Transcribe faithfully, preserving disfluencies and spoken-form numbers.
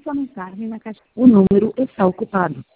sua mensagem na caixa. O número está ocupado.